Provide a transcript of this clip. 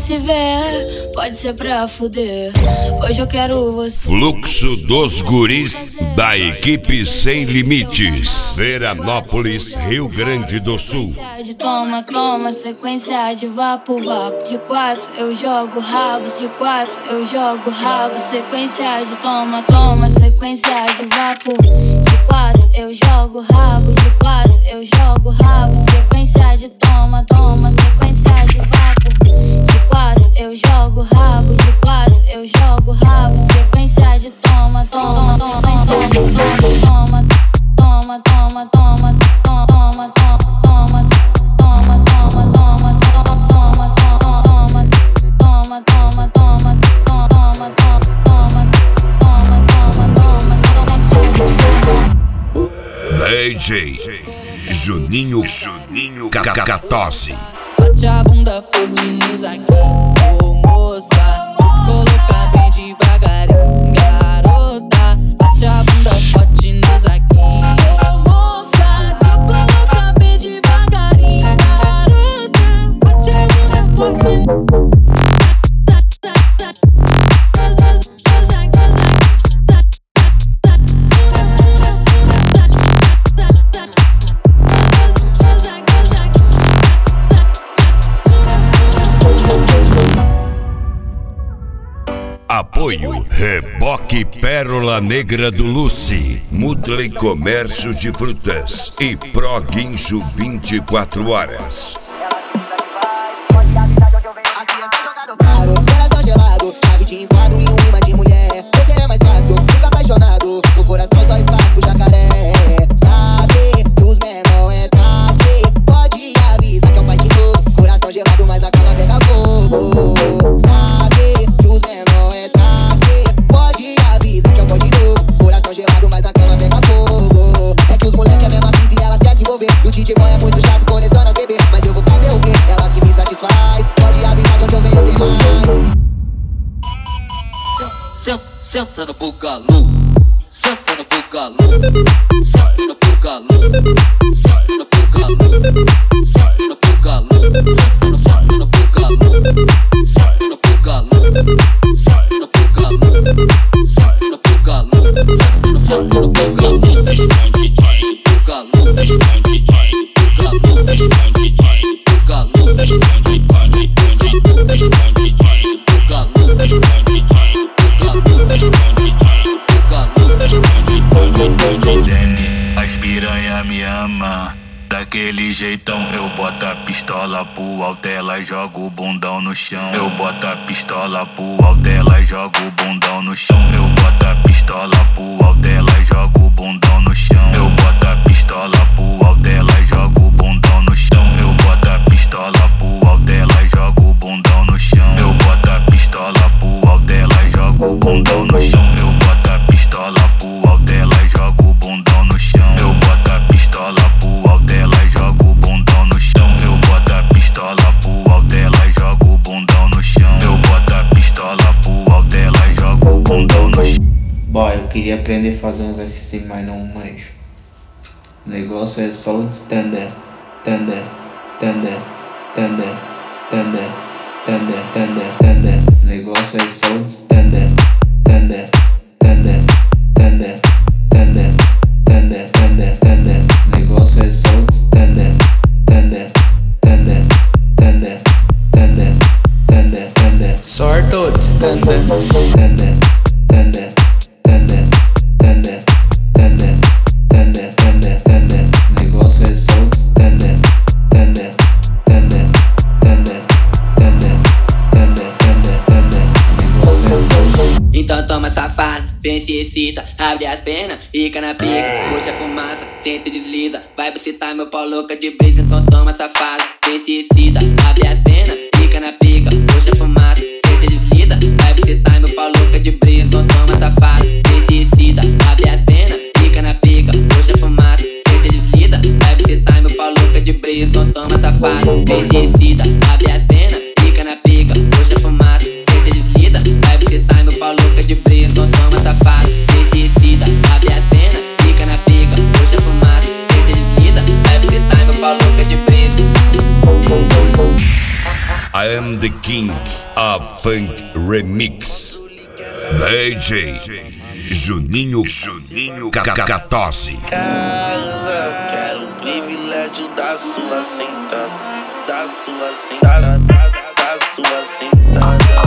se ver, pode ser pra fuder. Hoje eu quero você. Fluxo dos guris da equipe Sem Limites, Veranópolis, Rio Grande do Sul. Toma, toma, sequência de vapo, vapo. De 4 eu jogo rabos, de 4 eu jogo rabos. Sequência de toma, toma, sequência de vapo. De 4 eu jogo rabo, de 4 eu jogo rabo. Sequência de toma, toma, sequência de vapo. De 4 eu jogo rabo, de 4 eu jogo rabo. Sequência de toma, toma, sequência de toma, toma, toma, toma, toma, toma, toma. DJ Juninho Cacatosse. Bate a bunda forte nos aqui, ô moça. Coloca bem devagarinho, garota. Bate a bunda forte nos aqui, ô moça. Coloca bem devagarinho, garota. Bate a bunda forte. Apoio Reboque Pérola Negra do Lucy, Mudley Comércio de Frutas e Pro Guincho 24 horas. Coração gelado, chave de enquadro e um imã de mulher. Eu quero é mais fácil, fico apaixonado. O coração só espaço pro jacaré. Sabe que os menor é traque. Pode avisar que é o pai de novo. Coração gelado, mas na cama pega fogo. Sabe que os menor é traque. Pode avisar que é o pai de novo. Coração gelado, mas na cama pega fogo. É que os moleque é a mesma fita e elas querem se envolver. E o DJ boy é muito chato, coleciona as bebê. Mas eu vou fazer o quê? Elas que me satisfaz. Pode avisar de onde eu venho, tem mais. Senta no bugalô, senta no bugalô, senta no bugalô, senta no bugalô, senta no bugalô, senta no bugalô, senta no bugalô, senta no bugalô, senta no bugalô, senta no bugalô, As piranha me ama daquele jeitão. Eu boto a pistola pro alto, ela joga o bundão no chão. Eu boto a pistola pro alto, ela joga o bundão no chão. Eu boto a pistola pro alto, ela joga o bundão no chão. Eu boto a pistola pro alto, ela joga o bundão no chão. Eu boto a pistola pro alto, ela joga o bundão no chão. Eu boto a pistola pro alto, ela joga o bundão no chão. Eu boto a pistola pro alto, ela joga o bundão no chão. Eu boto a pistola pro alto, ela joga o bundão no chão. Eu boto a pistola pro alto, ela joga o bundão no chão. Eu boto a pistola pro alto, ela joga o bundão no chão. Boy, eu queria aprender a fazer uns assim, mas não manjo. O negócio é só o tender, tender, tender, tender, tender, tender, tender, tender. O negócio é só o tender, tender, tender, tender, tender, tender, tender, tender. O negócio é só o tender, tender, tender, tender, tender, tender, tender. Sorto, tender, tender, tender, tender, tender, tender, tender, tender, tender. O negócio é só o tender, tender, tender, tender, tender, tender, tender, tender. O negócio é só o. Então toma safado, vem se excita, abre as pernas, fica na pica, puxa a fumaça, senta e desliza, vai bucitar meu pau louca de brisa. Então toma safado, vem se excita, abre as pernas, fica na pica, puxa a fumaça, senta e desliza, vai bucitar meu pau louca de brisa. Então toma safado, vem se excita, abre as pernas, fica na pica, puxa a fumaça, senta e desliza, vai bucitar meu pau louca de brisa. Então toma safado, vem se excita, abre as pernas, fica na pica, puxa a fumaça, senta e desliza, vai bucitar meu pau louca de brisa. Então toma safado, vem se excita, abre as pernas, fica na pica, puxa a fumaça, senta e desliza, vai bucitar meu pau louca de brisa. I Am The King, a Funk Remix. DJ Juninho Catose. Quero o privilégio da sua sentada, da sua sentada, da sua sentada.